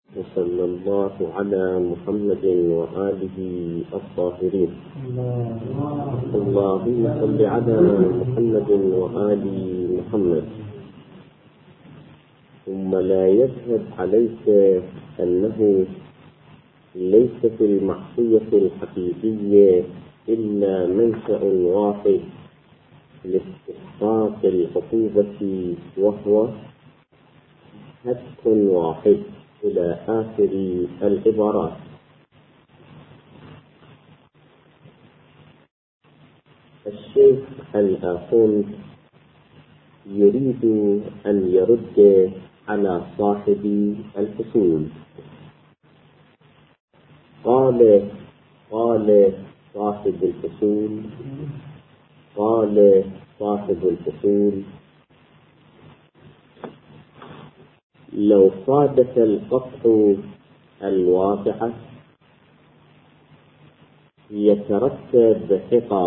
وصلى الله على محمد وآله الطاهرين. اللهم صل على محمد وآل محمد. ثم لا يذهب عليك أنه ليس في المعصية الحقيقية إلا منشأ واحد لاستحقاق العقوبة، وهو هتك واحد إلى آخر العبارات. الشيخ الآخوند يريد أن يرد على صاحب الفصول. قال صاحب الفصول: لو صادف القطع الواقعة يترتب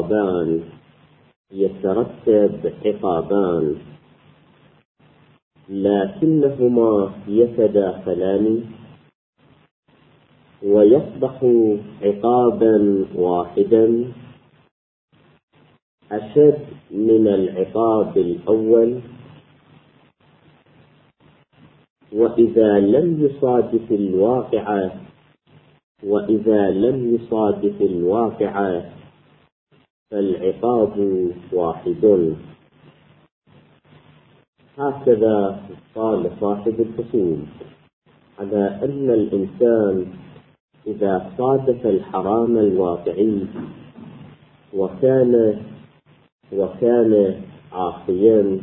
عقابان، لكنهما يتداخلان ويصبح عقابا واحدا أشد من العقاب الأول. وإذا لم يصادف الواقع فالعقاب واحد. هكذا قال صاحب الفصول، على أن الإنسان إذا صادف الحرام الواقعي وكان عاصيا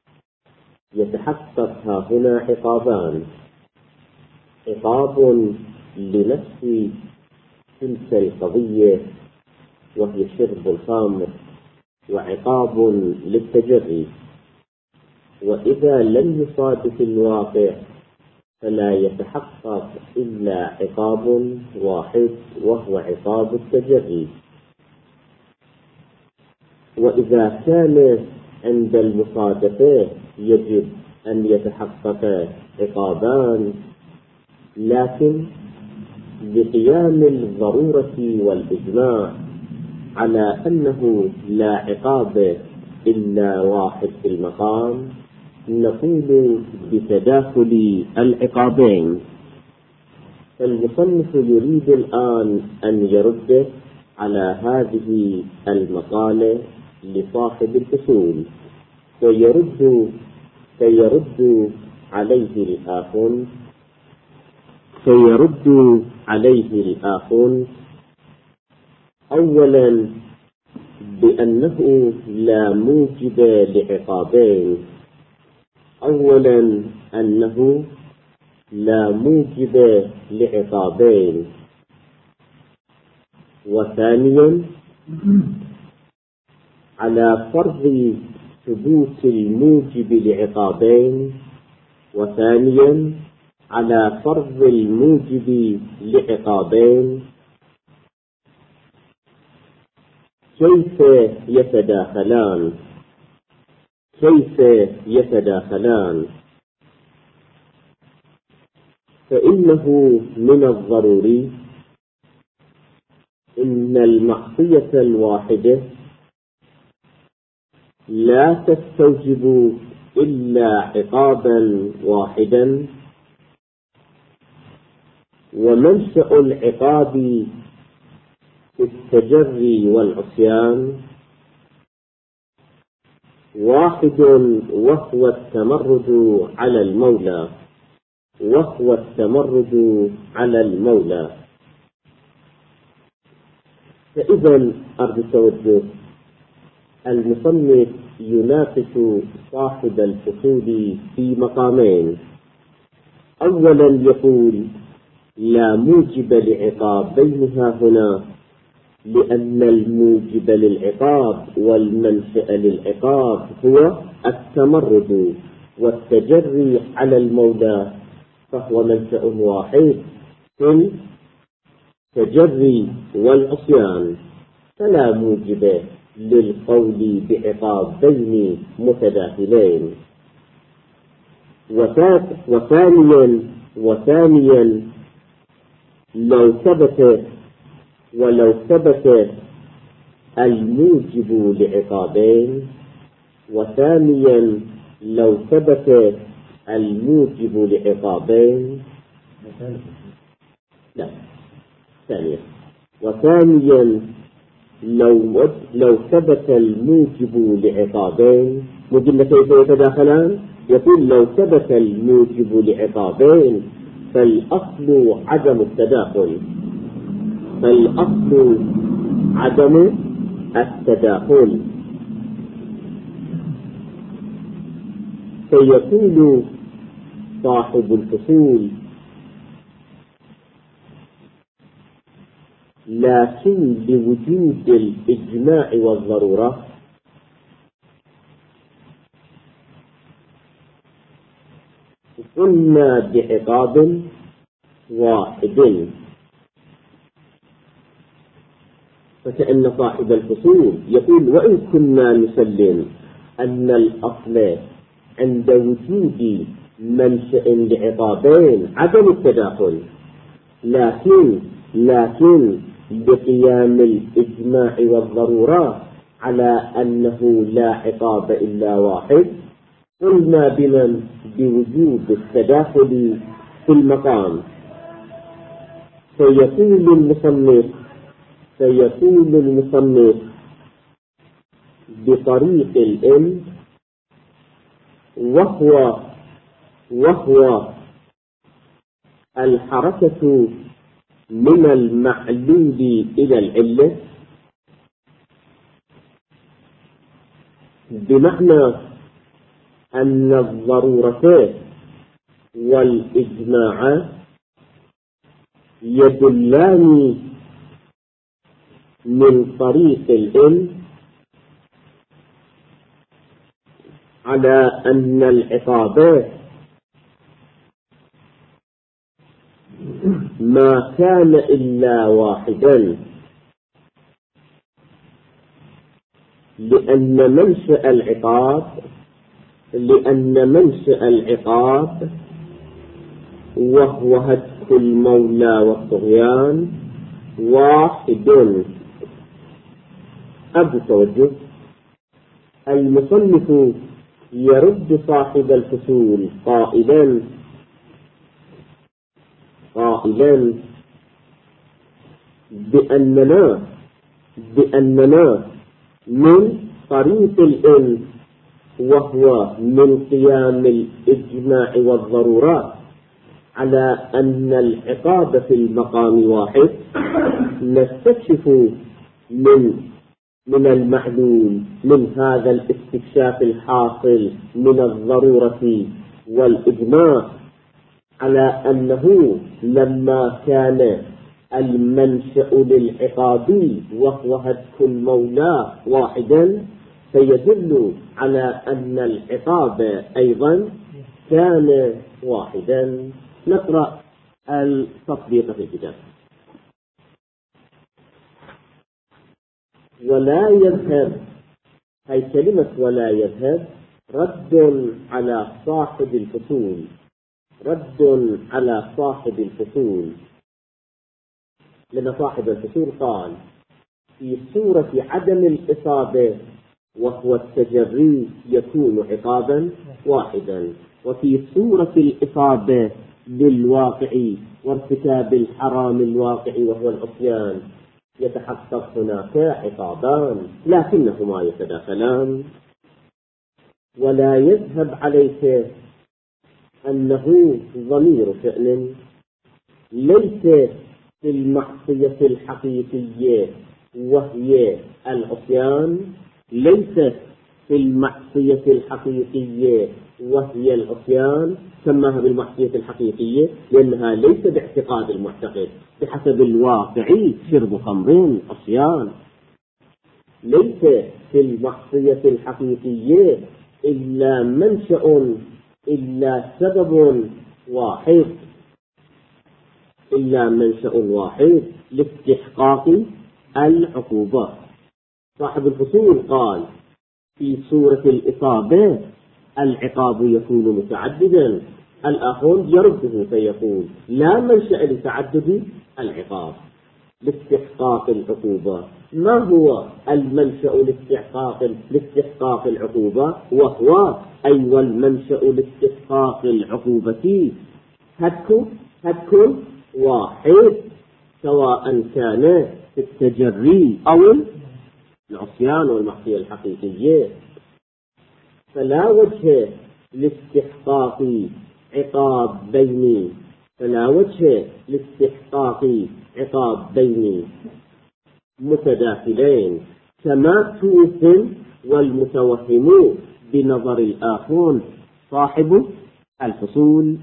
يتحقق هنا عقابان: عقاب لنفس تلك القضية وهي شرب الخمر، وعقاب للتجري. وإذا لم يصادف الواقع فلا يتحقق إلا عقاب واحد، وهو عقاب التجري. وإذا كان عند المصادفة يجب أن يتحقق عقابان، لكن بقيام الضرورة والإجماع على أنه لا عقاب إلا واحد في المقام، نقول بتداخل العقابين. المصنف يريد الآن أن يرد على هذه المقالة لصاحب الفصول، فيرد عليه الآخون أولا بأنه لا موجب لعقابين، وثانيا على فرض ثبوت الموجب لعقابين، وثانيا على فرض الموجب لعقابين. كيف يتداخلان؟ فإنه من الضروري إن المعصية الواحدة لا تستوجب إلا عقابا واحدا، ومنشأ العقاب في التجري والعصيان واحد، وهو التمرد على المولى. فإذا أرجو التوجه، المصنف يناقش صاحب الفصول في مقامين. أولا يقول لا موجب لعقابينها هنا، لأن الموجب للعقاب والمنشأ للعقاب هو التمرد والتجري على المولى، فهو منشأ واحد في التجري والعصيان، فلا موجب للقول بعقابين متداخلين. وثانيا وثانيا لو ثبت الموجب لعقابين، وثانيا لو ثبت الموجب لعقابين، لا ثانيا، وثانيا لو ثبت الموجب لعقابين، مجمل كيف يتداخلان؟ يقول لو ثبت الموجب لعقابين فالأصل عدم التداخل، فيقول صاحب الفصول: لكن لوجود الإجماع والضرورة قلنا بعقاب واحد. فكأن صاحب الفصول يقول: وإن كنا نسلم أن الأصل عند وجود منشأ لعقابين عدم التداخل، لكن بقيام الإجماع والضرورة على أنه لا عقاب إلا واحد، قلنا بوجود التداخل في المقام. سيقول المصنف بطريق الإن، وهو الحركة من المعلول إلى العلة، بمعنى أن الضرورة والإجماع يدلان من طريق العلم على أن العقاب ما كان إلا واحدا، لأن منشأ العقاب وهو هتك المولى والطغيان واحد. أبو توجه. المصنف يرد صاحب الفصول قائلا بأننا من طريق العلم وهو من قيام الإجماع والضرورات على أن العقاب في المقام واحد، نستكشف من المعلوم من هذا الاستكشاف الحاصل من الضرورة والإجماع على أنه لما كان المنشأ للعقاب وهو هتك المولى واحدا، فيدل على أن العقاب أيضا كان واحدا. نقرأ التطبيق في الكتاب. ولا يذهب، هي كلمة ولا يذهب رد على صاحب الفصول، لأن صاحب الفصول قال: في صورة عدم الإصابة وهو التجري يكون عقابا واحدا، وفي صورة الإصابة للواقع وارتكاب الحرام الواقع وهو العصيان يتحقق هناك عقابان لكنهما يتداخلان. ولا يذهب عليك أنه ضمير شأن ليس في المعصية الحقيقية وهي العصيان، سماها بالمعصية الحقيقية لأنها ليس باعتقاد المعتقد، بحسب الواقع شرب خمر عصيان. ليس في المعصية الحقيقية إلا منشأ، إلا سبب واحد، لاستحقاق العقوبة. صاحب الفصول قال: في صورة الإصابة العقاب يكون متعددا، الآخر يرده فيقول لا منشأ لتعدد العقاب لاستحقاق العقوبة. ما هو المنشأ لاستحقاق العقوبة؟ وهو المنشأ لاستحقاق العقوبة هتك واحد، سواء كان في التجري أو العصيان والمعصية الحقيقية. فلا وجه لاستحقاق عقابين متداخلين كما توهم والمتوهم بنظر الآخر صاحب الفصول،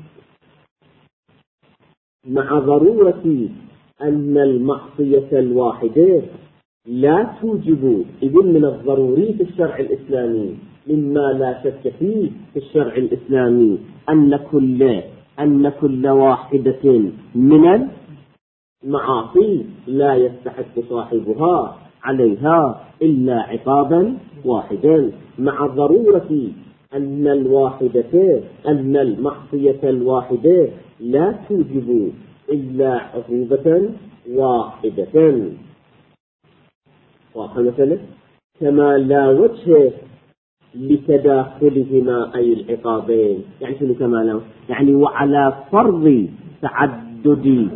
مع ضرورة أن المعصية الواحدة لا توجب. إذن من الضروري في الشرع الإسلامي مما لا شك فيه في الشرع الإسلامي أن كل واحدة من المعاصي لا يستحق صاحبها عليها إلا عقابا واحدا، مع ضرورة أن المعصية الواحدة لا توجب إلا عقوبة واحدة. مثلا كما لا وجه لتداخلهما أي العقابين. يعني شنو كما لا؟ يعني وعلى فرض تعدد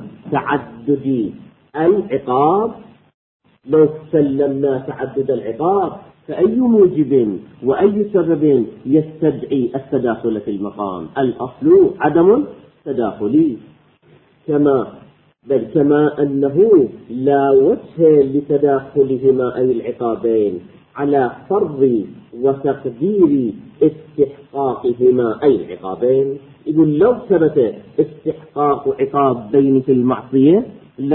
العقاب، لو سلمنا تعدد العقاب فأي موجب وأي سبب يستدعي التداخل في المقام؟ الأصل عدم التداخل. كما أنه لا وجه لتداخلهما أي العقابين على فرض وتقدير استحقاقهما أي العقابين. يقول لو ثبت استحقاق عقابين في المعصية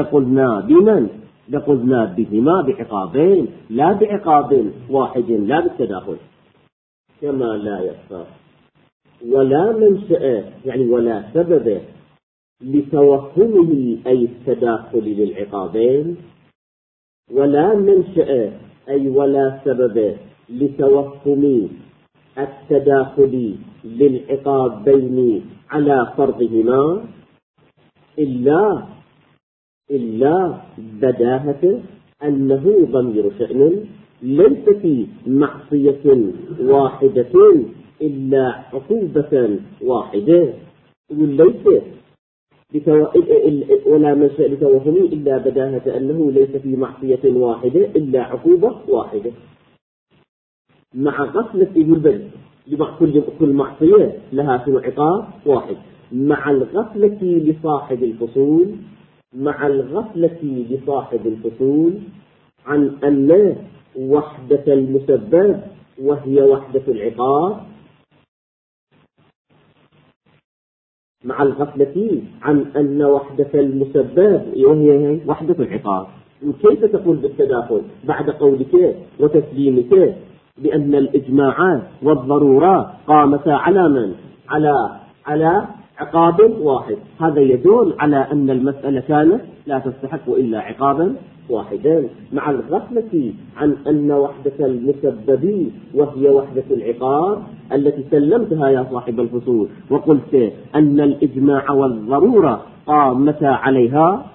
لقلنا بهما بعقابين لا بعقاب واحد لا بالتداخل. كما لا يخفى ولا منشأ ولا سبب لتوهمه أي التداخل للعقابين، ولا منشأ ولا سبب لتوهم التداخل للعقابين على فرضهما إلا بداهة أنه ضمير شأن ليس في معصية واحدة إلا عقوبة واحدة، ليس ولا منشأ لتوهمه إلا بداهة أنه ليس في معصية واحدة إلا عقوبة واحدة، مع غفلة البدء كل معصية لها عقاب واحد، مع الغفلة لصاحب الفصول عن أن وحدة المسبب وهي وحدة العقاب، مع الغفلة عن أن وحدة المسبب وهي وحدة العقاب. كيف تقول بالتداخل بعد قولك وتسليمك بأن الإجماع والضرورة قامتا على من؟ على عقاب واحد؟ هذا يدل على أن المسألة كانت لا تستحق إلا عقابا واحدا، مع الغفلة عن أن وحدة المسبب وهي وحدة العقاب التي سلمتها يا صاحب الفصول وقلت أن الإجماع والضرورة قامتا عليها.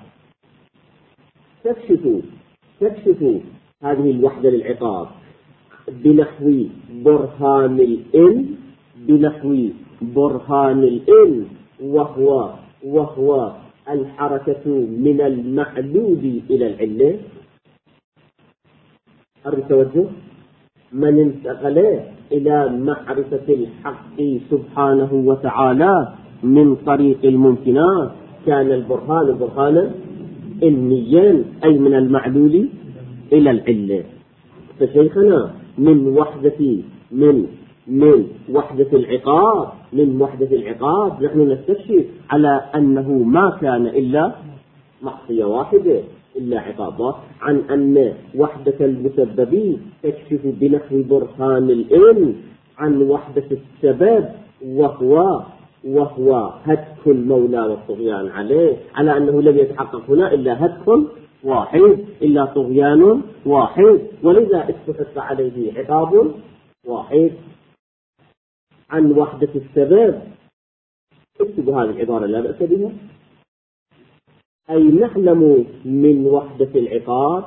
تكشف هذه الوحدة للعقاب بنحو برهان الإن وهو الحركة من المعلول إلى العلة. التوجه من انتقل إلى معرفة الحق سبحانه وتعالى من طريق الممكنات كان البرهان برهانا علميا أي من المعلول إلى العلة. فشيخنا من وحدة العقاب نحن نستكشف على أنه ما كان إلا معصية واحدة إلا عقابات، عن أن وحدة المسبب تكشف بنحو برهان العلم عن وحدة السبب وهو هتك المولى والطغيان عليه، على أنه لم يتحقق هنا إلا هتك واحد إلا طغيان واحد، ولذا استحق عليه عقاب واحد. عن وحدة السبب اكتبوا هذه العبارة لا بأس بها. أي نعلم من وحدة العقاد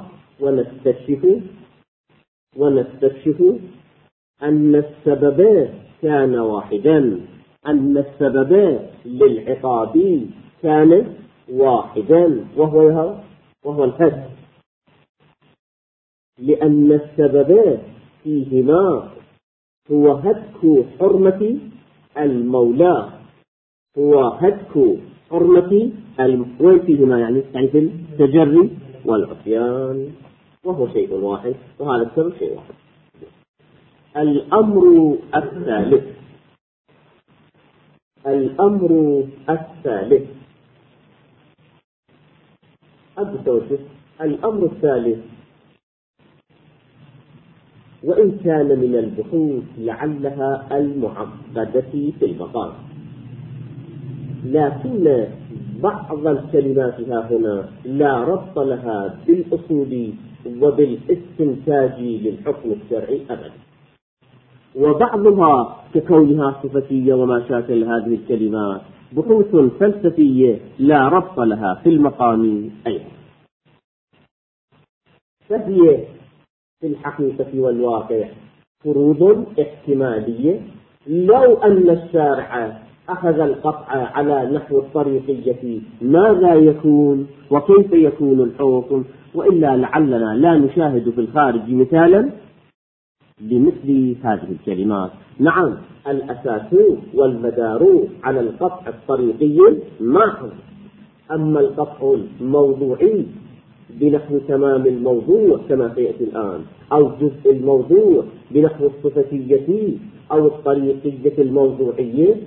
ونستكشف أن السبب كان واحدا، أن السبب للعقاب كان واحدا وهو الحد، لأن السبب فيهما هو هتك حرمة المولى، هو هتك حرمة وين فيهما يعني في التجري والعصيان، وهو شيء واحد، وهذا السبب شيء واحد. الأمر الثالث الأمر الثالث وإن كان من البحوث لعلها المعقدة في المقام، لكن بعض الكلمات هنا لا ربط لها بالأصول وبالاستنتاج للحكم الشرعي أبدا، وبعضها ككونها صفتية وما شاكل هذه الكلمات بحوث فلسفية لا ربط لها في المقام أيضا، فهي في الحقيقة والواقع فروض احتمالية. لو أن الشارع أخذ القطع على نحو الطريقية ماذا يكون وكيف يكون الحكم؟ وإلا لعلنا لا نشاهد في الخارج مثالا بمثل هذه الكلمات. نعم، الأساس والمدار على القطع الطريقي محض، أما القطع الموضوعي بنحو تمام الموضوع كما سيأتي الآن، أو جزء الموضوع بنحو الصفتية أو الطريقية الموضوعية،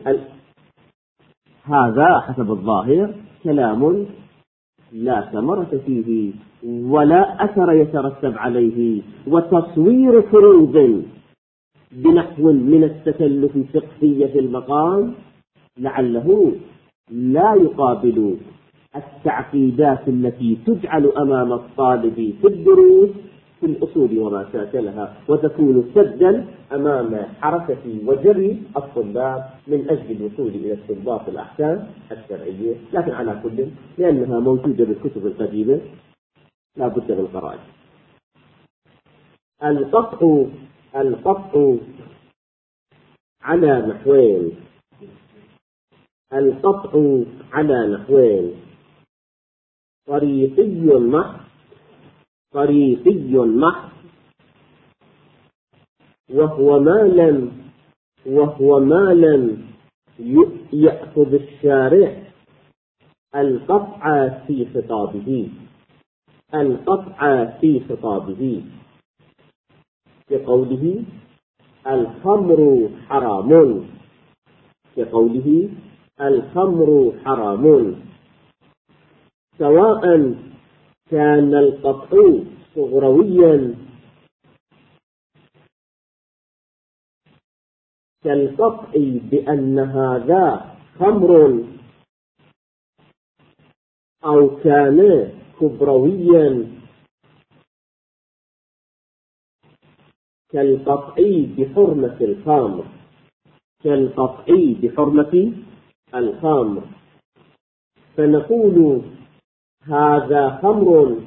هذا حسب الظاهر كلام لا ثمرة فيه ولا أثر يترتب عليه، وتصوير فروض بنحو من التكلف الفقهي في المقام لعله لا يقابل التعقيدات التي تجعل أمام الطالب في الدروس في الأصول وما شاكلها، وتكون سدا أمام حركة وجري الطلاب من أجل الوصول إلى استنباط الأحكام الشرعية. لكن على كل لأنها موجودة بالكتب القديمة لا بد من قراءة. القطع على نحوين، القطع على نحوين: طريقي محض وهو ما لم يأخذ الشارع القطع في خطابه كقوله الخمر حرام، سواء كان القطع صغرويا كالقطع بأن هذا خمر، أو كان كبرويا كالقطع بحرمة الخمر، فنقول هذا خمر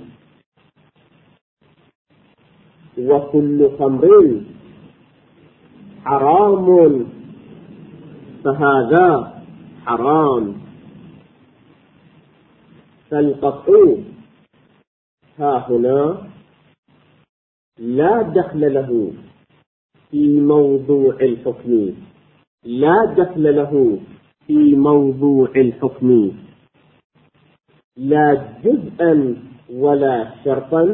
وكل خمر حرام فهذا حرام. فالقطع ها هنا لا دخل له في موضوع الحكم، لا جزءا ولا شرطا،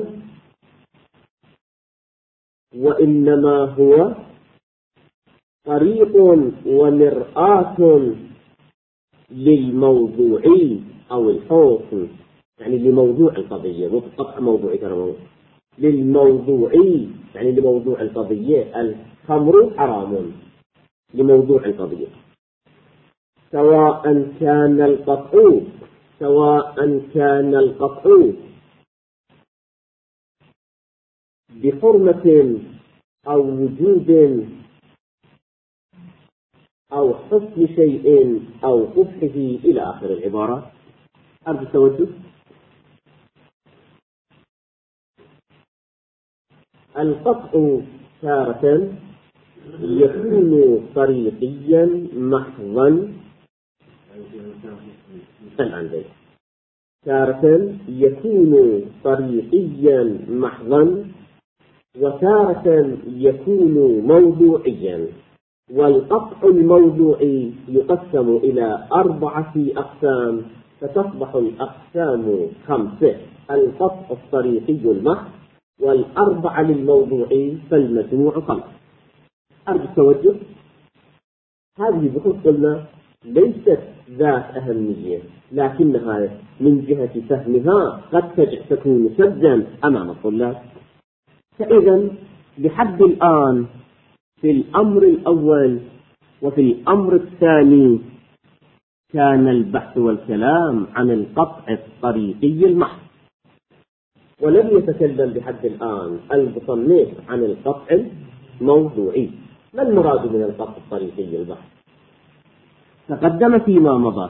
وإنما هو طريق ومرآة للموضوع أو الحكم، يعني لموضوع القضية، مو قطع موضوعي ترى، للموضوع يعني لموضوع القضية. الخمر حرام لموضوع القضية، سواء كان القطع بحرمة أو وجود أو حسن شيء أو قبحه إلى آخر العبارات. أرجو التوجه. القطع تارة يكون طريقيا محضا، تارة يكون طريقيا محضا، وتارة يكون موضوعيا. والقطع الموضوعي يقسم إلى 4 أقسام، فتصبح الأقسام 5: القطع الطريقي المحض، وال4 للموضوعي، فالمجموع 5. أرجو التوجه. هذه بحوث قلنا ليست ذات أهمية، لكنها من جهة فهمها قد تكون سدا أمام الطلاب. فإذا لحد الآن في الأمر الأول وفي الأمر الثاني كان البحث والكلام عن القطع الطريقي المحض، ولم يتكلم لحد الآن المصنف عن القطع الموضوعي. ما المراد من القطع الطريقي المحض؟ تقدم فيما مضى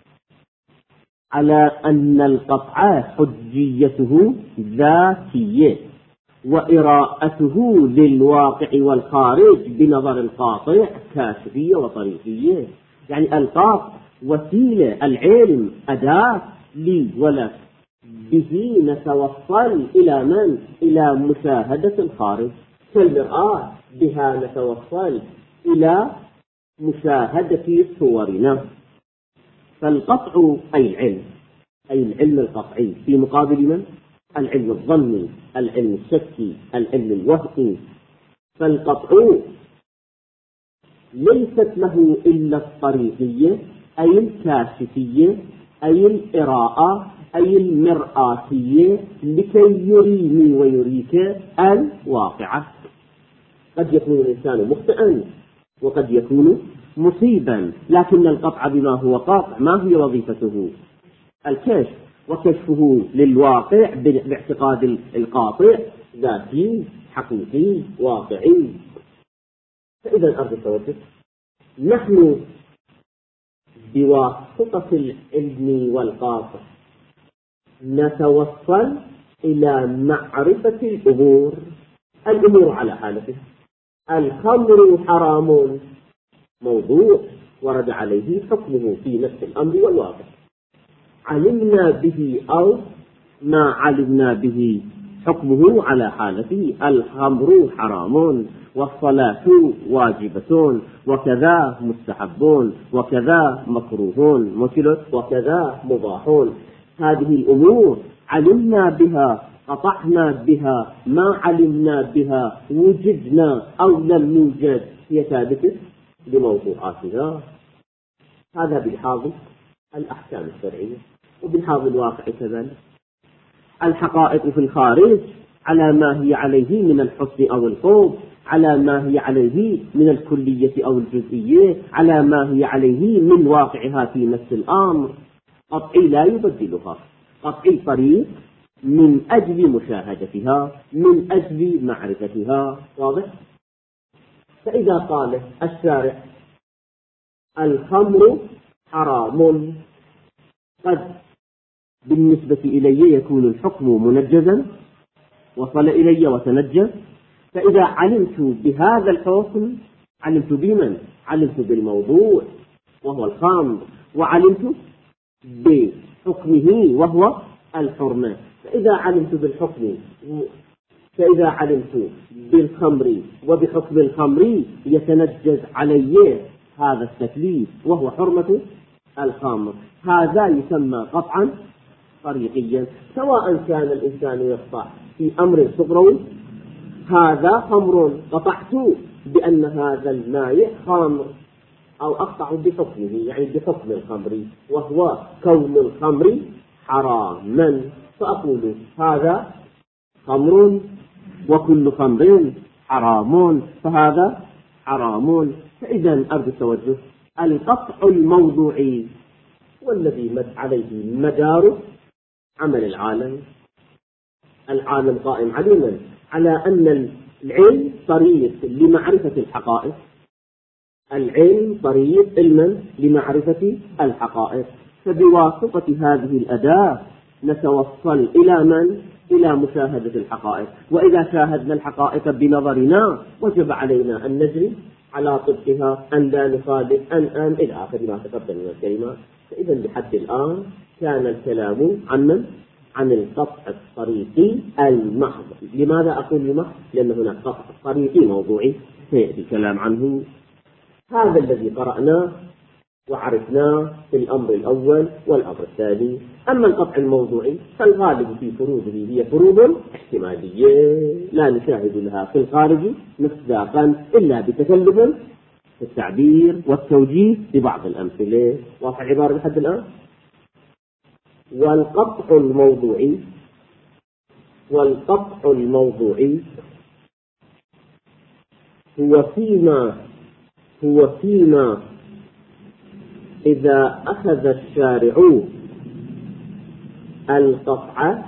على أن القطع حجيته ذاتية، وإراءته للواقع والخارج بنظر القاطع كاشفية وطريقية. يعني القاطع وسيلة، العلم أداة لي ولك، به نتوصل إلى من؟ إلى مشاهدة الخارج، كالمرآة بها نتوصل إلى مشاهدة صورنا. فالقطع أي العلم، أي العلم القطعي، في مقابل من؟ العلم الظني، العلم الشكي، العلم الوهمي. فالقطع ليست له إلا الطريقية، أي الكاشفية، أي الإراءة، أي المرآتية، لكي يريني ويريك الواقعة. قد يكون الإنسان مخطئا وقد يكون مصيبا، لكن القطع بما هو قاطع ما هي وظيفته؟ الكشف، وكشفه للواقع باعتقاد القاطع ذاتي حقيقي واقعي. فإذا أرجو التوجه، نحن بواسطة العلم والقاطع نتوصل إلى معرفة الأمور على حالته. الخمر حرام، موضوع ورد عليه حكمه في نفس الأمر والواقع، علمنا به أو ما علمنا به، حكمه على حالته. الخمر حرام، والصلاة واجبة، وكذا مستحبون، وكذا مكروهون، وكذا مباحون. هذه الأمور علمنا بها، قطعنا بها، ما علمنا بها، وجدنا أو لم نوجد، هي ثابتة بموضوعاتها. هذا بلحاظ الأحكام الشرعية، وبلحاظ الواقع كذلك. الحقائق في الخارج على ما هي عليه من الحسن أو الخوف، على ما هي عليه من الكلية أو الجزئية، على ما هي عليه من واقعها في نفس الأمر، قطعي لا يبدلها، قطعي طريق من أجل مشاهدتها، من أجل معرفتها. واضح؟ فإذا قال الشارع الخمر حرام، قد بالنسبة إلي يكون الحكم منجزا، وصل إلي وتنجز. فإذا علمت بهذا الحكم علمت بمن؟ علمت بالموضوع وهو الخمر، وعلمت بحكمه وهو الحرمة. فإذا علمت بالحكم، فإذا علمت بالخمر وبحكم الخمر يتنجز علي هذا التكليف وهو حرمة الخمر. هذا يسمى قطعا طريقيا، سواء كان الإنسان يقطع في أمر صغروي، هذا خمر، قطعت بأن هذا الماء خمر، أو أقطع بحكمه، يعني بحكم الخمر، وهو كون الخمر حراما، فأقول هذا خمر وكل خمر حرام، فهذا حرام. فإذا أرجو التوجه، القطع الموضوعي والذي عليه مدار عمل العالم. العالم قائم علما على أن العلم طريق لمعرفة الحقائق، العلم طريق علما لمعرفة الحقائق، فبواسطة هذه الأداة نتوصل إلى من؟ إلى مشاهدة الحقائق. وإذا شاهدنا الحقائق بنظرنا وجب علينا أن نجري على طبقها، أن لا نخالف، أن إلى آخر ما تقدم من الكلمات. فإذا لحد الآن كان الكلام عن من؟ عن القطع الطريقي المحض. لماذا أقول المحض؟ لأن هناك قطع طريقي موضوعي سيأتي الكلام عنه. هذا الذي قرأناه وعرفناه في الأمر الأول والأمر الثاني. أما القطع الموضوعي فالغالب في فروضه هي فروض احتمالية لا نشاهد لها في الخارج مصداقا إلا بتكلف في التعبير والتوجيه ببعض الأمثلة. واضح العبارة لحد الآن؟ والقطع الموضوعي هو فيما إذا أخذ الشارع القطع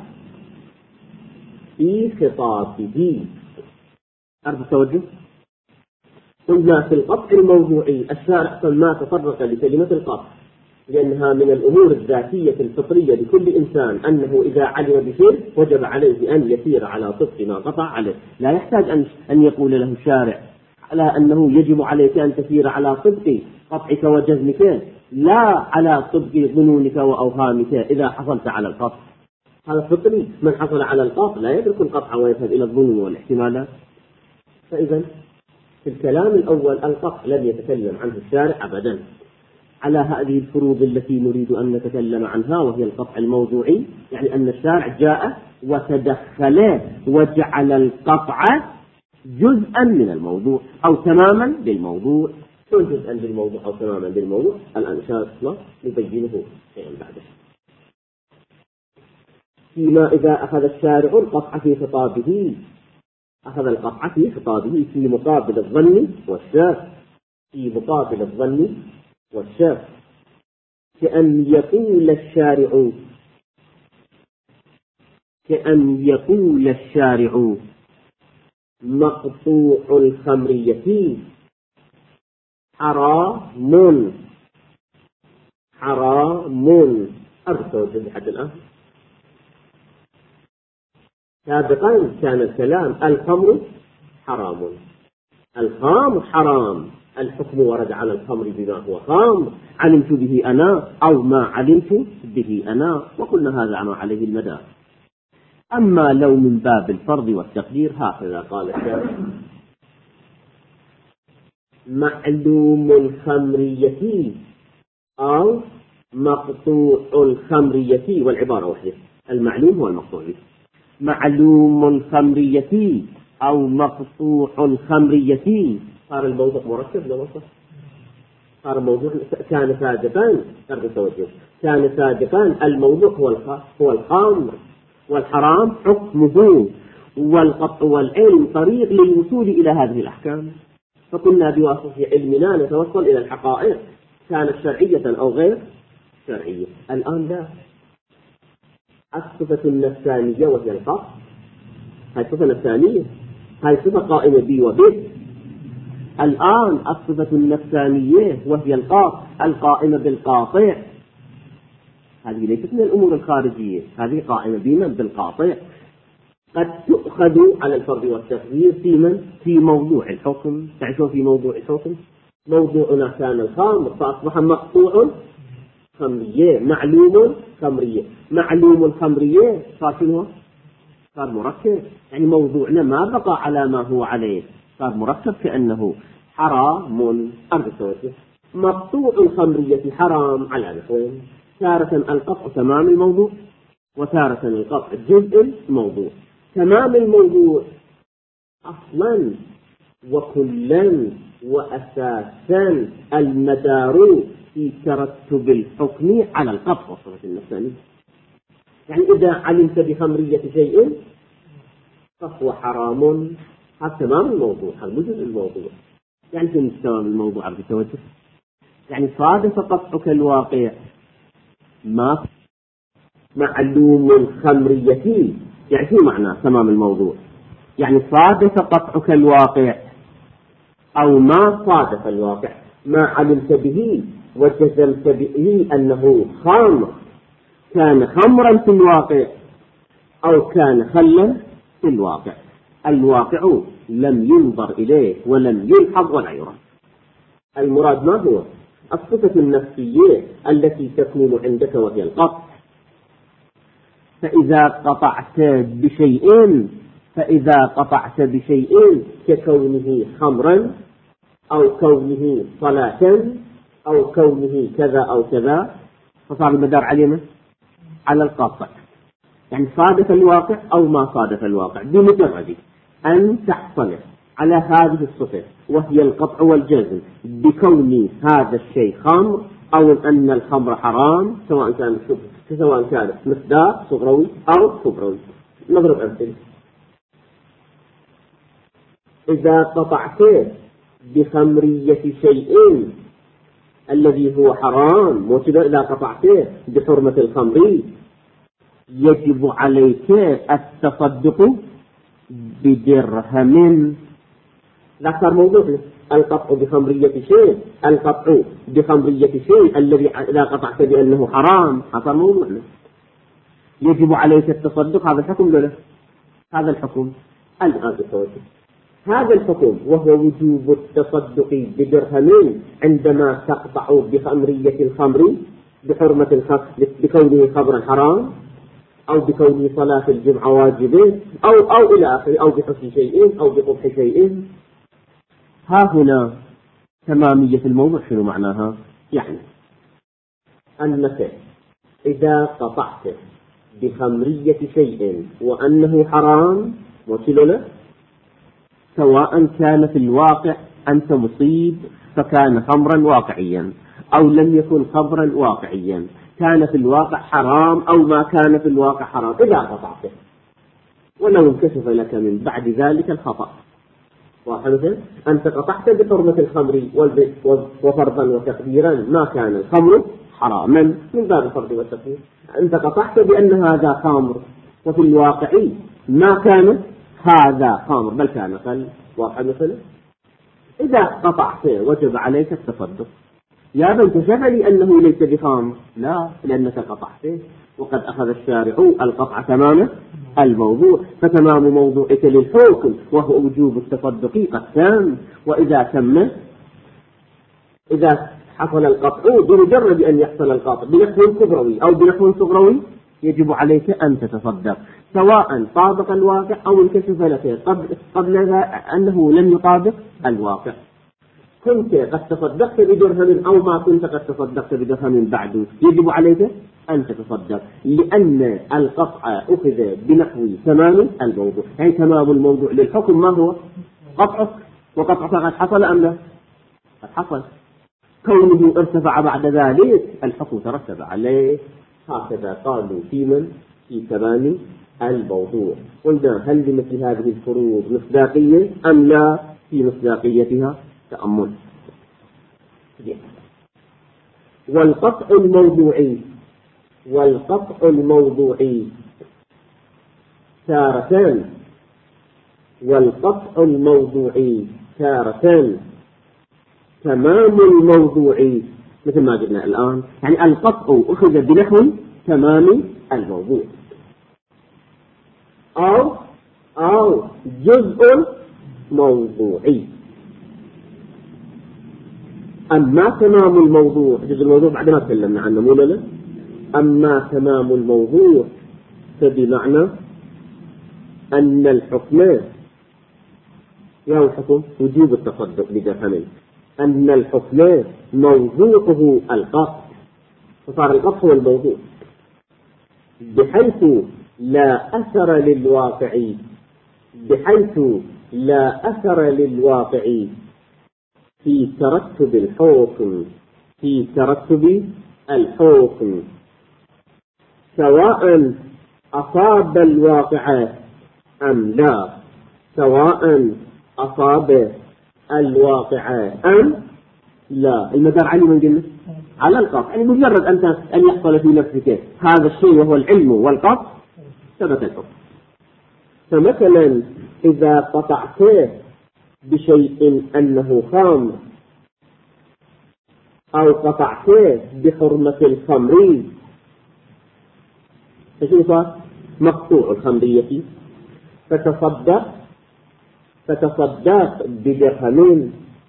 في خطابه. أرجو التوجه. قلنا في القطع الموضوعي الشارع ما تطرق لكلمة القطع لأنها من الأمور الذاتية الفطرية لكل إنسان، أنه إذا علم بشيء وجب عليه أن يسير على طبق ما قطع عليه. لا يحتاج أن يقول له الشارع على أنه يجب عليك أن تسير على طبق قطعك وجزمك، لا على طبق ظنونك وأوهامك إذا حصلت على القطع. هذا فطري، من حصل على القطع لا يترك القطع ويذهب إلى الظنون والاحتمالات. فإذا في الكلام الأول القطع لم يتكلم عنه الشارع أبدا على هذه الفروض التي نريد أن نتكلم عنها، وهي القطع الموضوعي، يعني أن الشارع جاء وتدخل وجعل القطع جزءا من الموضوع أو تماما بالموضوع. شلون جزءا بالموضوع أو تماما بالموضوع؟ الآن إن شاء الله نبينه شيئا بعده. فيما إذا أخذ الشارع القطع في خطابه، أخذ القطع في خطابه في مقابل الظن والشك، في مقابل الظن والشك، كأن يقول الشارع مقطوع الخمرية حرام. أرسل لحد الآن. سابقا كان الكلام الخمر حرام، الخام حرام، الحكم ورد على الخمر بما هو خام، علمت به أنا أو ما علمت به أنا، وقلنا هذا ما عليه المدار. أما لو من باب الفرض والتقدير هكذا قال الشارع: معلوم الخمرية أو مقطوع الخمرية، والعبارة واحدة، المعلوم هو المقطوع به. معلوم الخمرية أو مقطوع الخمرية، صار الموضوع مركب لو صح؟ صار الموضوع كان سابقا كان سابقا الموضوع هو الخمر، والحرام حكمه، والقطع والعلم طريق للوصول إلى هذه الأحكام. فكنا بواسطة علمنا نتوصل إلى الحقائق، كانت شرعية أو غير شرعية. الآن لا. الصفة النفسانية وهي القطع، هاي صفة نفسانية، هاي صفة قائمة بي وبه. الآن الصفة النفسانية وهي القطع القائمة بالقاطع، هذه ليست من الأمور الخارجية، هذه قائمة بمن؟ بالقاطع. قد تؤخذ على الفرض والتقدير في موضوع الحكم. تعرفون في موضوع الحكم موضوعنا كان الخمر فأصبح مقطوع خمرية، معلوم خمرية. معلوم الخمرية صار شنو؟ صار مركب، يعني موضوعنا ما بقى على ما هو عليه، صار مركب كأنه حرام. مقطوع الخمرية حرام على نحوين: تارة القطع تمام الموضوع، وتارة القطع جزء الموضوع. تمام الموضوع أصلا وكلا وأساسا المدار في ترتب الحكم على القطع والصفة النفسانية. يعني إذا علمت بخمرية شيء فهو حرام، هذا تمام الموضوع، هذا جزء الموضوع. يعني في تمام الموضوع عرفت التوجه؟ يعني صادف قطعك الواقع ما معلوم الخمرية، يعني شو معنى تمام الموضوع؟ يعني صادف قطعك الواقع أو ما صادف الواقع. ما علمت به وجزمت به أنه خمر كان خمرا في الواقع أو كان خلا في الواقع. الواقع لم ينظر إليه ولم يلحظ ولا يرى. المراد ما هو؟ الصفة النفسية التي تكون عندك وهي القطع. فإذا قطعت بشيء ككونه خمرا أو كونه صلاة أو كونه كذا أو كذا فصار المدار علينا على القطع، يعني صادف الواقع أو ما صادف الواقع بمجرد أن تحصل على هذه الصفة وهي القطع والجزم بكون هذا الشيء خمر أو أن الخمر حرام، سواء كان مصداق صغروي أو كبروي. نضرب أمثلة. إذا قطعت بخمرية شيء الذي هو حرام إذا قطعت بحرمة الخمر يجب عليك التصدق بدرهم. لا صار موضوع القطع بخمرية شيء الذي إذا قطعت بأنه حرام صار موضوعنا. يجب عليك التصدق. هذا الحكم له هذا الحكم هذا الحكم وهو وجوب التصدق بدرهم عندما تقطع بخمرية الخمر بحرمة الخمر بكونه خمرا حرام أو بكونه صلاة الجمعة واجبة أو إلى آخره، أو بحسن شيء أو بقبح شيء. ها هنا تمامية الموضوع شنو معناها؟ يعني أنك إذا قطعت بخمرية شيء وأنه حرام وكله، سواء كان في الواقع أنت مصيب فكان خمرا واقعيا أو لم يكن خمرا واقعيا، كان في الواقع حرام أو ما كان في الواقع حرام، إذا قطعته ولو انكشف لك من بعد ذلك الخطأ. واحد أنت قطعت بحرمة الخمر وفرضا وتقديرا ما كان الخمر حراما من باب الفرض والتقدير، أنت قطعت بأن هذا خمر وفي الواقع ما كان هذا خمر بل كان خل. واحد مثلا إذا قطعت وجب عليك التصدق. يا بل كشف لي أنه ليس بخمر، لا، لأنك قطعته وقد أخذ الشارع القطع تمام الموضوع، فتمام موضوعك للحكم وهو وجوب التصدق قد تم. وإذا تم إذا حصل القطع بمجرد أن يحصل القطع بنحو كبروي أو بنحو صغروي يجب عليك أن تتصدق، سواء طابق الواقع أو انكشف لك قبل أنه لم يطابق الواقع. كنت قد تصدقت بدرهم أو ما كنت قد تصدقت بدرهم بعد، يجب عليك أن تتصدق، لأن القطع أخذ بنحو تمام الموضوع. يعني تمام الموضوع للحكم ما هو؟ قطعك، وقطعك قد حصل أم لا؟ قد حصل. كونه ارتفع بعد ذلك الحكم ترتب عليه. هكذا قالوا في تمام الموضوع. قلنا هل لمثل هذه الفروض مصداقية أم لا؟ في مصداقيتها تأمل. والقطع الموضوعي تارة تمام الموضوع مثل ما قلنا الآن، يعني القطع أخذ بنحو تمام الموضوع أو جزء موضوعي. أما تمام الموضوع جزء الموضوع بعد ما تكلمنا عنه مو لا، أما تمام الموضوع فبمعنى أن الحكم الحكم وجوب التصدق بدرهم، أن الحكم موضوعه القطع، فصار القطع هو الموضوع بحيث لا أثر للواقع في ترتب الحكم سواء أصاب الواقع أم لا، المدار علي من قلنا على القطع، يعني مجرد أن يحصل في نفسك هذا الشيء وهو العلم والقطع ثبت الحكم. فمثلا إذا قطعت بشيء أنه خمر أو قطعته بحرمة الخمر، فشو صار؟ مقطوع الخمرية، فتصدق بدرهم،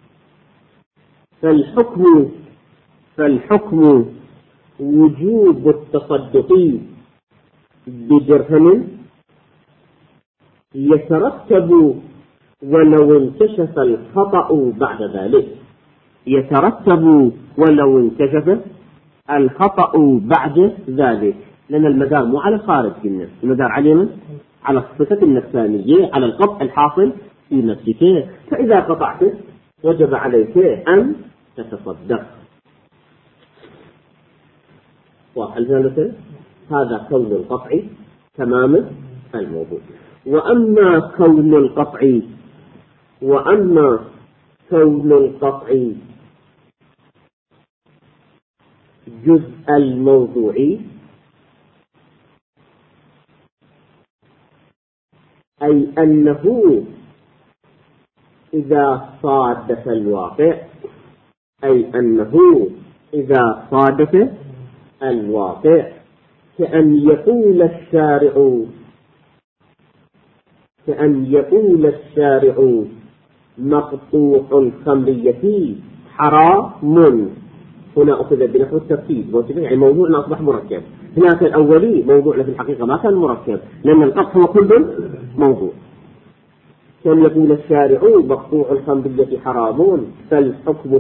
فالحكم وجوب التصدق بدرهم يترتب ولو انكشف الخطأ بعد ذلك، يترتب ولو انكشف الخطأ بعد ذلك، لأن المدار مو على الخارج في النفس، المدار على من؟ على الصفة النفسانية، على القطع الحاصل في نفسك. فإذا قطعته وجب عليك أن تتصدق. واضح المثل؟ هذا كون القطع تمام الموضوع. وأما كون القطع جزء الموضوع، أي أنه إذا صادف الواقع، كأن يقول الشارع مقطوع الخمرية حرام. هنا أخذ بنحو الترتيب، يعني موضوعنا أصبح مركب. هناك الأولي موضوعنا في الحقيقة ما كان مركب، لأن القطع هو كل موضوع. كان يقول الشارع مقطوع الخمرية حرام، فالحكم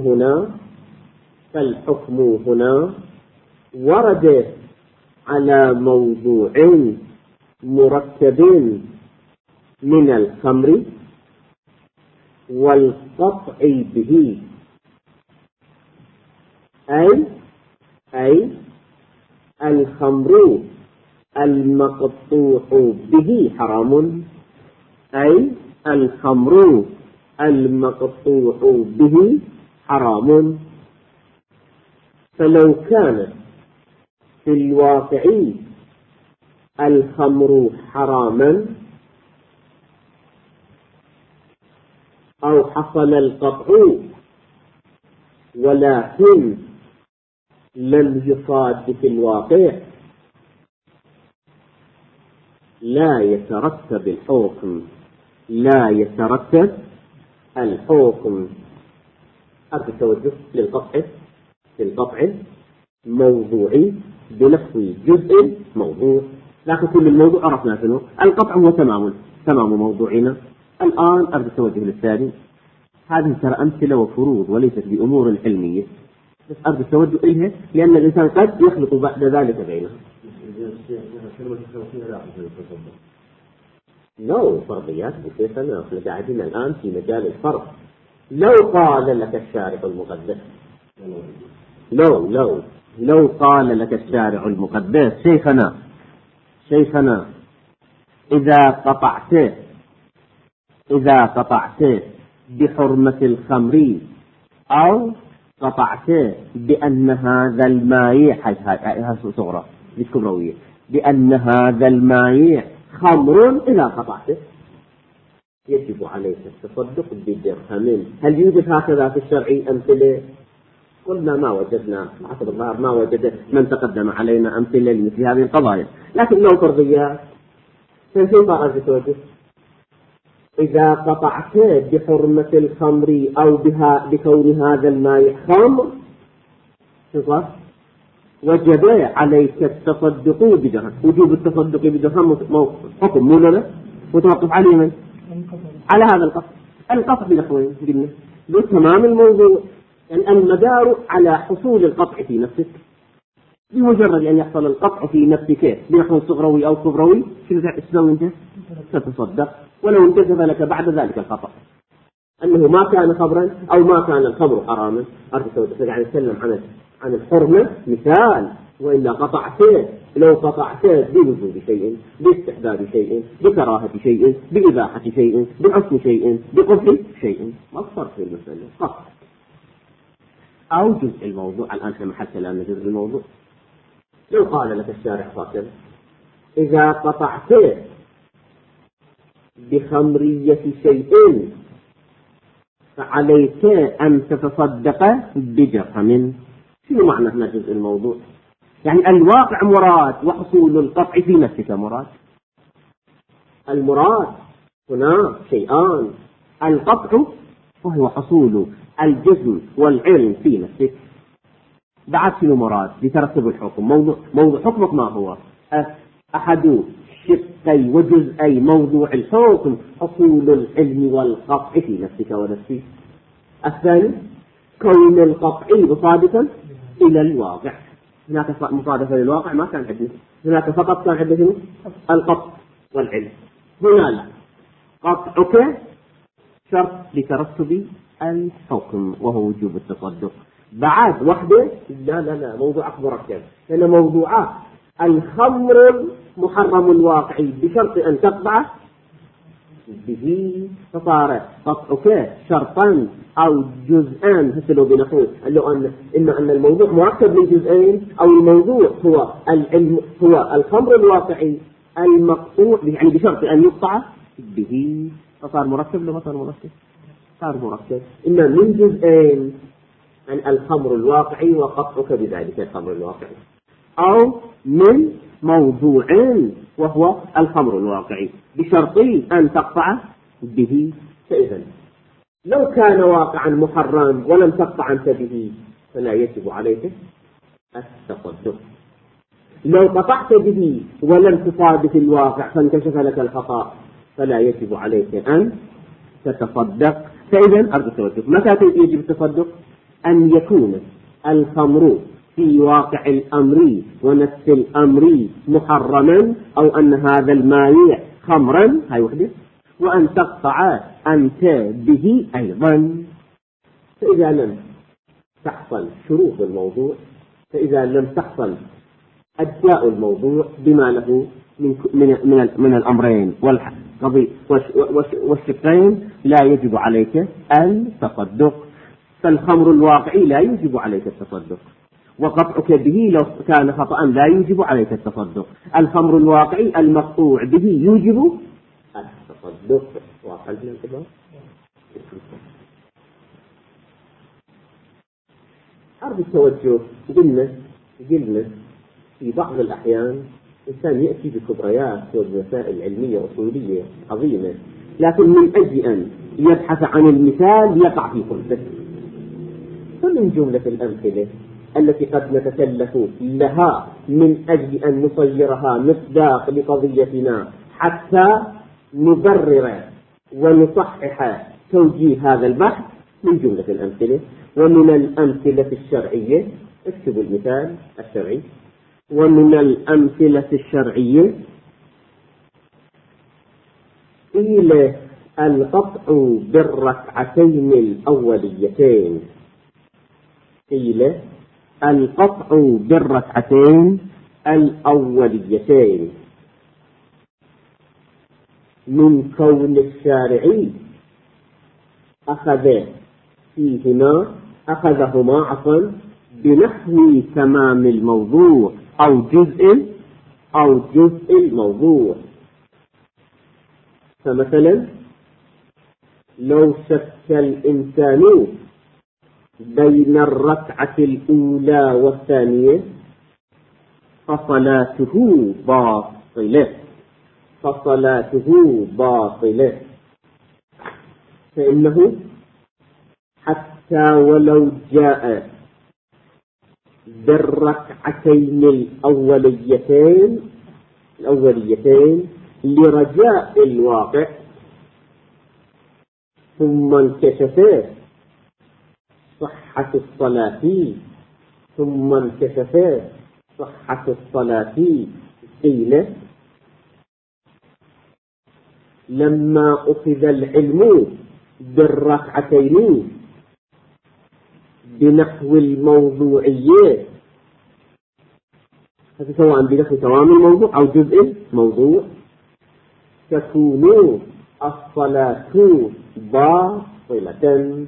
هنا ورد على موضوع مركب من الخمر والقطع به، أي الخمر المقطوع به حرام، فلو كان في الواقع الخمر حراما أو حصل القطع ولكن لم يصادف الواقع، لا يترتب الحكم. أرجو التوجه للقطع موضوعي بنفس جزء موضوع، لكن كل الموضوع عرفنا شنو القطع، هو تمام موضوعنا. الآن أرجو التوجه للثاني. هذه ترى أمثلة وفروض وليست بأمور علمية، بس أرجو التوجه إليها لأن الإنسان قد يخلط بعد ذلك بينها. لو فرضيات كيف نحن قاعدين الآن في مجال الفرض. لو قال لك الشارع المقدس، لو قال لك الشارع المقدس شيخنا إذا قطعت بحرمة الخمر أو قطعت بأن هذا الماء صغرى بالكبروية، بأن هذا الماء خمر، إذا قطعته يجب عليك التصدق بدرهم. هل يوجد هكذا في الشرع أمثلة؟ قلنا ما وجدنا، حسب الظاهر ما وجد من تقدم علينا أمثلة لمثل هذه القضايا، لكن لو فرضيات فكيف أرجو توجه؟ إذا قطعت بحرمة الخمر أو بكون هذا الماء خمر وجب عليك التصدق بدرهم. وجوب التصدق بدرهم حكم مو لنا وتوقف عليه من؟ على هذا القطع بنحوين قلنا بتمام الموضوع، يعني المدار على حصول القطع في نفسك. بمجرد أن يحصل القطع في نفسك بنحو صغروي أو كبروي، شو تسوي أنت؟ تتصدق ولو انكشف لك بعد ذلك الخطأ أنه ما كان خمرا أو ما كان الخمر حراما. يعني نتكلم عن الحرمة مثال، وإلا قطعته، لو قطعته بوجود شيء، باستحباب شيء، بكراهة شيء، بإباحة شيء، بحسن شيء، بقبح شيء، ما الفرق في المسألة؟ قطع أو جزء الموضوع. الآن في محل كلام جزء الموضوع. لو قال لك الشارع هكذا إذا قطعت بخمرية شيء فعليك أن تتصدق بدرهم، شنو معنى هنا جزء الموضوع؟ يعني الواقع مراد وحصول القطع في نفسك مراد. المراد هنا شيئان: القطع وهو حصول الجزم والعلم في نفسك. بعد شنو مراد لترتب الحكم؟ موضوع حكمك ما هو؟ أحد شقي وجزئي موضوع الحكم حصول العلم والقطع في نفسك ونفسي. الثاني كون القطع مصادفا إلى الواقع. هناك مصادفة للواقع ما كان عندنا، هناك فقط كان عندنا القطع والعلم. هنا لا، قطعك شرط لترتب الحكم وهو وجوب التصدق. بعد وحده لا موضوع أكبر مركب، لأن موضوعات الخمر محرم الواقعي بشرط أن تقطع به، فصار قطعك شرطا أو جزءان هسلوا بنقول إما أن الموضوع مركب من جزئين، أو الموضوع هو العلم هو الخمر الواقعي المقطوع يعني بشرط أن يقطع به، فصار مركب. لما صار مركب صار مركب إما من جزئين عن الخمر الواقعي وقطعك بذلك الخمر الواقعي، أو من موضوع وهو الخمر الواقعي بشرط أن تقطع به. فإذا لو كان واقعا محرم ولم تقطع أنت به فلا يجب عليك التصدق. لو قطعت به ولم تصادف الواقع فانكشف لك الخطأ فلا يجب عليك أن تتصدق. فإذا أرجو التوجه، متى يجب التصدق؟ أن يكون الخمر في واقع الأمر ونفس الأمر محرما، أو أن هذا المانع خمرا، هاي وحدة، وأن تقطع أنت به أيضا. فإذا لم تحصل شروط الموضوع، فإذا لم تحصل أجزاء الموضوع بما له من الأمرين والشقين لا يجب عليك التصدق. فالخمر الواقعي لا يجب عليك التصدق، وقطعك به لو كان خطأ لا يجب عليك التصدق. الخمر الواقعي المقطوع به يجب التصدق. عرض التوجه قلنا في بعض الأحيان إنسان يأتي بكبريات ومسائل علمية أصولية عظيمة، لكن من أجل أن يبحث عن المثال يقع في خلفه. فمن جملة الأمثلة التي قد نتكلف لها من أجل أن نصيرها مصداق لقضيتنا حتى نبرر ونصحح توجيه هذا البحث، من جملة الأمثلة ومن الأمثلة الشرعية، اكتبوا المثال الشرعي. ومن الأمثلة الشرعية قيل القطع بالركعتين الأوليتين. قيل القطع بالركعتين الأوليتين من كون الشارعي أخذهما عفوا بنحو تمام الموضوع أو جزء الموضوع. فمثلا لو شك الإنسان بين الركعة الأولى والثانية فصلاته باطلة، فإنه حتى ولو جاء بالركعتين الأوليتين لرجاء الواقع ثم انكشفت صحة الصلاة قيل لما أخذ العلم بالركعتين بنحو الموضوعية، هذا سواء بنحو تمام الموضوع أو جزء الموضوع، تكون الصلاة باطلة.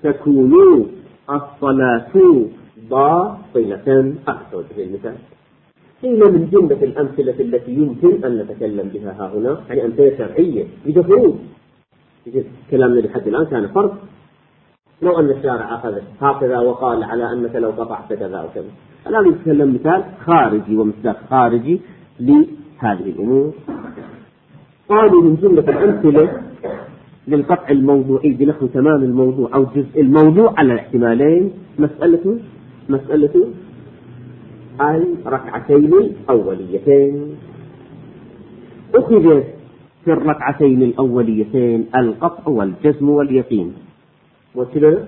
أحسن المثال. قيل من جملة الأمثلة التي يمكن أن نتكلم بها ها هنا، يعني أمثلة شرعية بجفروض كلامنا لحد الآن كان فرض، لو أن الشارع أخذ هكذا وقال على أنك لو قطعت كذا وكذا. الآن يتكلم مثال خارجي ومثال خارجي لهذه الأمور. قالوا من جملة الأمثلة للقطع الموضوعي بنحو تمام الموضوع أو جزء الموضوع على الاحتمالين مسألة الركعتين الأوليتين. أخذ في الركعتين الأوليتين القطع والجزم واليقين وكذا.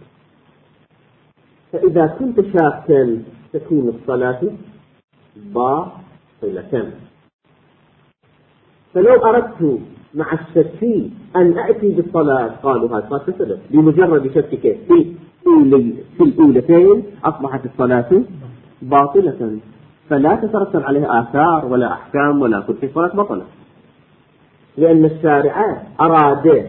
فإذا كنت شاكا تكون الصلاة باطلة. فلو أردت مع الشك أن أأتي بالصلاة قالوا هذا صلاة فسدت بمجرد شكك في الأولتين أصبحت الصلاة باطلة، فلا تترتب عليها آثار ولا أحكام ولا كل صلاة بطلة، لأن الشارع أراد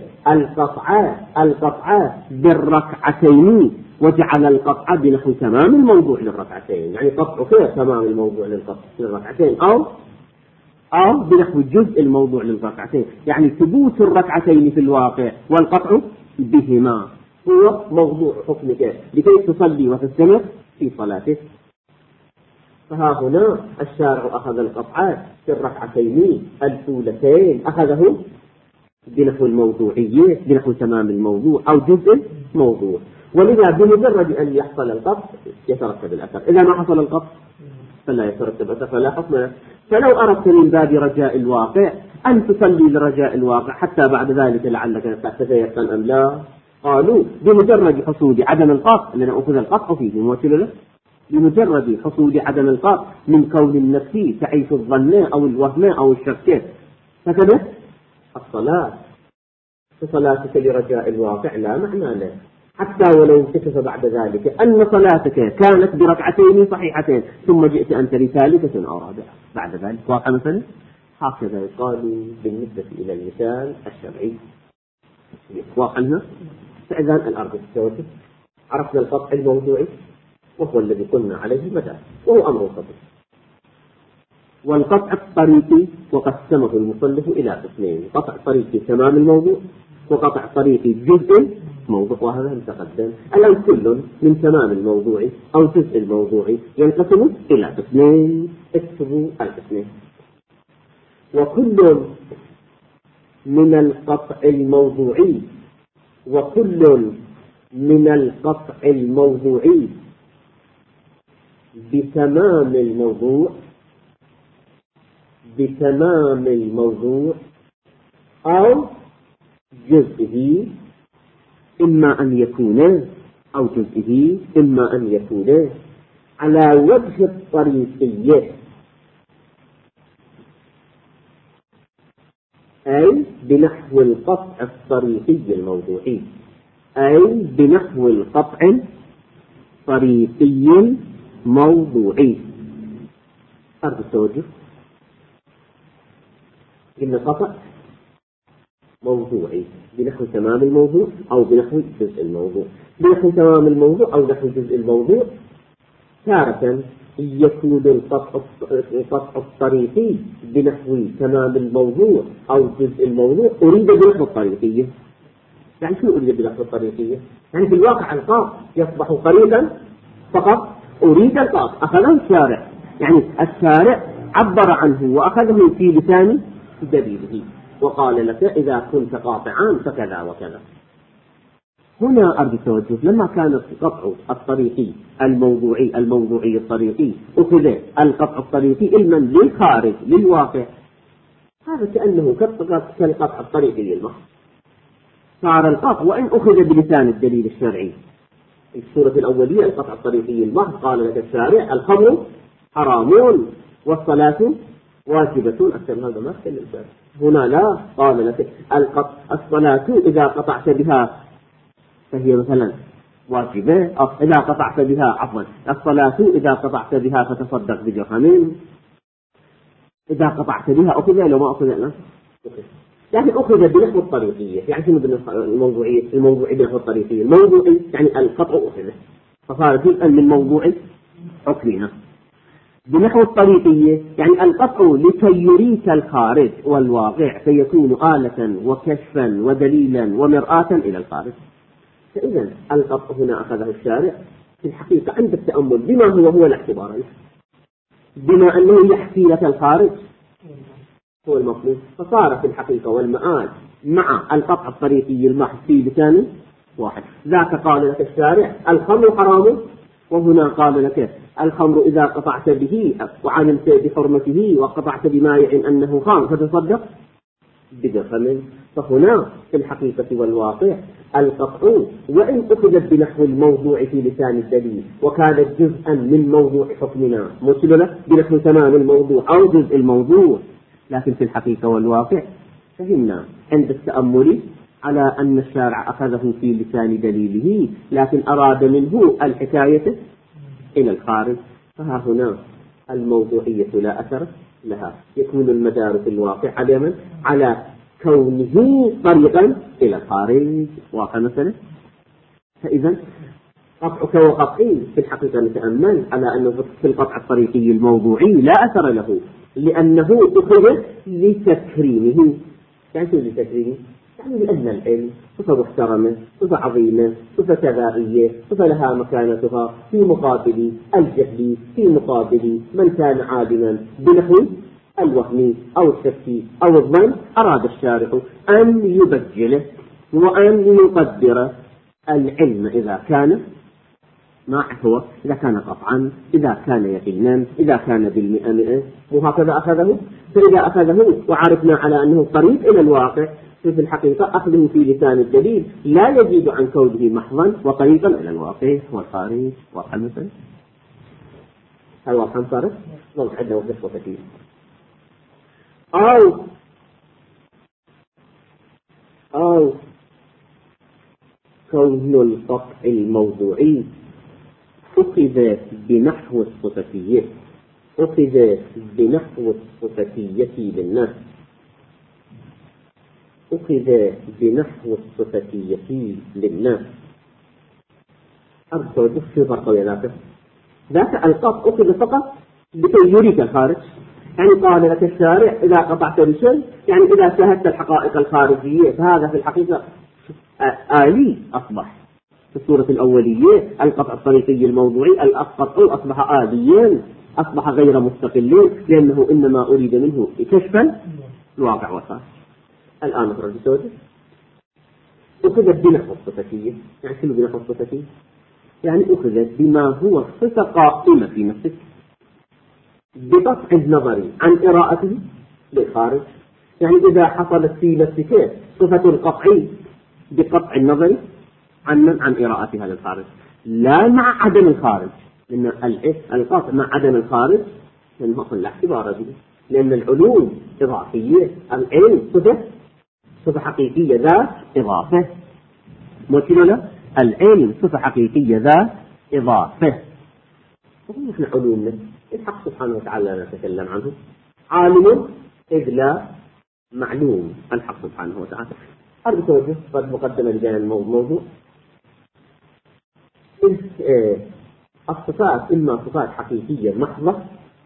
القطع بالركعتين وجعل القطع بنحو تمام الموضوع للركعتين، يعني قطع فيه تمام الموضوع للركعتين أو بنحو جزء الموضوع للركعتين، يعني ثبوت الركعتين في الواقع والقطع بهما هو موضوع حكمك لكي تصلي وتستمر في صلاتك. فها هنا الشارع أخذ القطع في الركعتين الأولتين أخذه بنحو الموضوعية بنحو تمام الموضوع أو جزء موضوع، ولذا بمجرد أن يحصل القطع يترتب الأثر. إذا ما حصل القطع فلا يترتب أثر فلا حكم له. فلو أردت من باب رجاء الواقع أن تصلي لرجاء الواقع حتى بعد ذلك لعلك تتيقن أم لا، قالوا بمجرد حصول عدم القطع لأن أخذ القطع فيه موكل له، بمجرد حصول عدم القطع من كون النفس تعيش الظن أو الوهم أو الشك فثبت الصلاة. فصلاتك لرجاء الواقع لا معنى له، حتى ولو انكشف بعد ذلك أن صلاتك كانت بركعتين صحيحتين ثم جئت أنت لثالثة أو رابعة بعد ذلك واقع مثلا. هكذا يقال بالنسبة إلى المثال الشرعي واقع هنا. فإذا الأرض التوجه عرفنا القطع الموضوعي وهو الذي قلنا عليه مدى وهو أمر خطير. والقطع الطريقي وقسمه المصنف إلى قسمين: قطع طريقي تمام الموضوع وقطع طريقي جزء موضوع، وهذا متقدم. الآن كل من تمام الموضوع أو جزء الموضوع ينقسم إلى قسمين، اكتبوا القسمين. وكل من القطع الموضوعي بتمام الموضوع أو جزئه إما أن يكون أو جزئه إما أن يكون على وجه الطريقية، أي بنحو القطع الطريقي الموضوعي، أي بنحو القطع الطريقي الموضوعي. أرد التوجه. إن قطع موضوعي بنحو تمام الموضوع أو بنحو جزء الموضوع. بنحو تمام الموضوع أو نحو جزء الموضوع تارة يكون القطع الطريقي بنحو تمام الموضوع أو جزء الموضوع أريد بنحو الطريقية. يعني شو أريد بنحو الطريقية؟ يعني في الواقع القاف يصبح قريبا فقط أريد القاف أخذه الشارع، يعني الشارع عبر عنه وأخذه في لسان دليله وقال لك إذا كنت قاطعا فكذا وكذا. هنا أرجو التوجه. لما كان القطع الطريقي الموضوعي الطريقي أخذ القطع الطريقي علما للخارج للواقع، هذا كأنه كالقطع الطريقي المحض. صار القطع وإن أخذ بلسان الدليل الشرعي. السورة الأولية القطع الطريقي المحض قال لك الشارع الخمر حرام والصلاة واجبة. أكثر هذا ما أخذ الشارع. هنا لا، قال لك الصلاة إذا قطعت بها فهي مثلا واجبة، أو إذا قطعت بها عفوا الصلاة إذا قطعت بها فتصدق بدرهم، إذا قطعت بها أخذ لو ما أخذ لا يعني أخذ بنحو الطريقية. يعني شنو الموضوعي بنحو الطريقية؟ الموضوعي يعني القطع أخذ فصار جزءا من موضوع حكمها. بنحو الطريقية يعني القطع لكي يريك الخارج والواقع فيكون آلة وكشفا ودليلا ومرآة إلى الخارج. فإذا القطع هنا أخذه الشارع في الحقيقة عند التأمل بما هو لا اعتبار له، بما أنه يحكي لك الخارج هو المطلوب، فصار في الحقيقة والمآل مع القطع الطريقي المحض في لسان واحد. ذاك قال لك الشارع الخمر حرام، وهنا قال لك الخمر إذا قطعت به وعلمت بحرمته وقطعت بمائع أنه خام فتصدق بدرهم. فهنا في الحقيقة والواقع القطع وإن أخذت بنحو الموضوع في لسان الدليل وكانت جزءا من موضوع حكمنا مسلمة بنحو تمام الموضوع أو جزء الموضوع، لكن في الحقيقة والواقع فهمنا عند التأمل على أن الشارع أخذه في لسان دليله لكن أراد منه الحكاية إلى الخارج. فها هنا الموضوعية لا أثر لها، يكون المدار في الواقع على كونه طريقا إلى الخارج واقع مثلا. فإذا قطعك وقطعي في الحقيقة نتأمل على أنه في القطع الطريقي الموضوعي لا أثر له، لأنه أخذ لتكريمه. يعني شو لتكريمه؟ يعني لأن العلم صفة محترمة، صفة عظيمة، صفة كذائية، صفة لها مكانتها في مقابل الجهل، في مقابل من كان عالما بنحو الوهم أو الشك أو الظن. أراد الشارع أن يبجله وأن يقدر العلم إذا كان ما هو، إذا كان قطعا، إذا كان يقينا، إذا كان بالمئة مئة، وهكذا أخذه. فإذا أخذه وعرفنا على أنه طريق إلى الواقع، في الحقيقة أخذه في لسان الدليل لا يزيد عن كونه محضا وطريقا إلى الواقع والخارج واقع مثلا. هل واقع صارت؟ ضغط عندنا وقت كثير. أو كون القطع الموضوعي أخذ بنحو الصفتية، أخذ بنحو الصفتية للناس، أخذ بنحو الصفتية للناس. أرجو في فرق وياك ذاك القطع أخذ فقط لكي يريك الخارج. يعني قال لك الشارع إذا قطعت بشيء يعني إذا شاهدت الحقائق الخارجية، فهذا في الحقيقة آلي أصبح. في الصورة الأولية القطع الطريقي الموضوعي القطع أصبح آليا، أصبح غير مستقل، لأنه إنما أريد منه كشفا الواقع والخارج. الآن نخرج بسوته أخذت بنحو الصفتية. يعني شنو بنحو الصفتية؟ يعني أخذت بما هو صفة قائمة في نفسك بقطع النظر عن قراءته للخارج. يعني إذا حصلت في نفسك صفة القطعي بقطع النظر عن قراءتها للخارج لا مع عدم الخارج، لأن القطع مع عدم الخارج لأنه لا اعتبار به، لأن العلوم إضافية، العلم صفة حقيقية ذات إضافة مثل العلم صفة حقيقية ذات إضافة. ونحن علومنا الحق سبحانه وتعالى نتكلم عنه عالم إذ لا معلوم. الحق سبحانه وتعالى أرجو توجه قد مقدمة لجان الموضوع. الصفات إما صفات حقيقية محضة،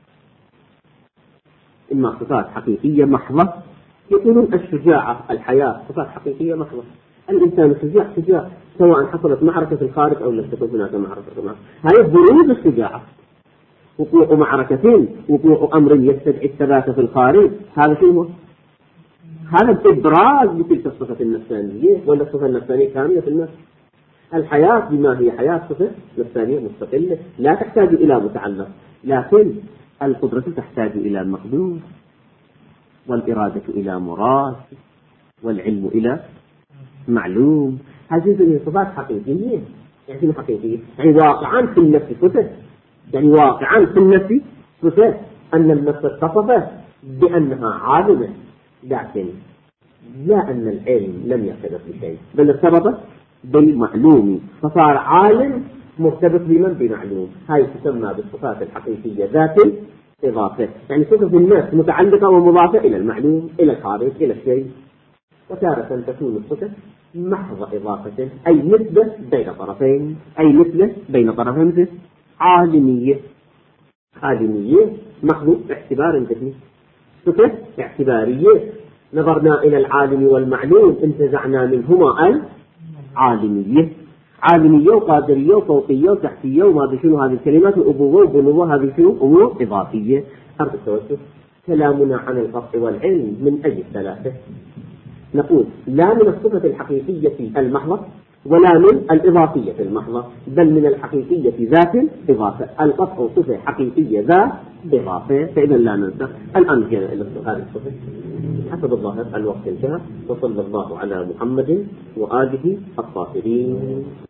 إما صفات حقيقية محضة. يقولون الشجاعة، الحياة صفات حقيقية محضة. الإنسان شجاع سواء حصلت معركة في الخارج أو لم تكن هناك معركة. هذه بروز الشجاعة، وقوع معركة، وقوع أمر يستدعي الثبات في الخارج، هذا شنو؟ هذا إبراز لتلك الصفة النفسانية، ولا الصفة النفسانية كاملة في النفس. الحياة بما هي حياة صفة نفسانية مستقلة لا تحتاج إلى متعلق، لكن القدرة تحتاج إلى مقدور، والإرادة إلى مراد، والعلم إلى معلوم. هذه صفات حقيقية. يعني حقيقية يعني واقعا في النفس صفة، يعني واقعا في النفس صفة أن النفس اتصفت بأنها عالمة، لكن لا أن العلم لم يرتبط بشيء بل ارتبط بالمعلوم، فصار عالم مرتبط بمن؟ بمعلوم. هاي تسمى بالصفات الحقيقية ذات إضافة. يعني صفة النفس متعلقة ومضافة إلى المعلوم، إلى الخارج، إلى الشيء. وتارة تكون الصفة محض إضافة، أي نسبة بين طرفين، أي نسبة بين طرفين، مثل عالمية. عالمية محض اعتبار ذهني، صفة اعتبارية. نظرنا إلى العالم والمعلوم انتزعنا منهما العالمية. عالمية وقادرية وفوقية وتحتية وما شنو هذه الكلمات، الأبوة وبنوة هذه شنو أمور إضافية. أرض التوسط. كلامنا عن القطع والعلم من أجل ثلاثة. نقول لا من الصفة الحقيقية المحضة ولا من الإضافية المحضة، بل من الحقيقية ذات إضافة. القطع صفة حقيقية ذات إضافة، فإذا لا ننسى. الآن جينا إلى هذه الصفة حسب الظاهر الوقت انتهى، وصلى الله على محمد وآله الطاهرين.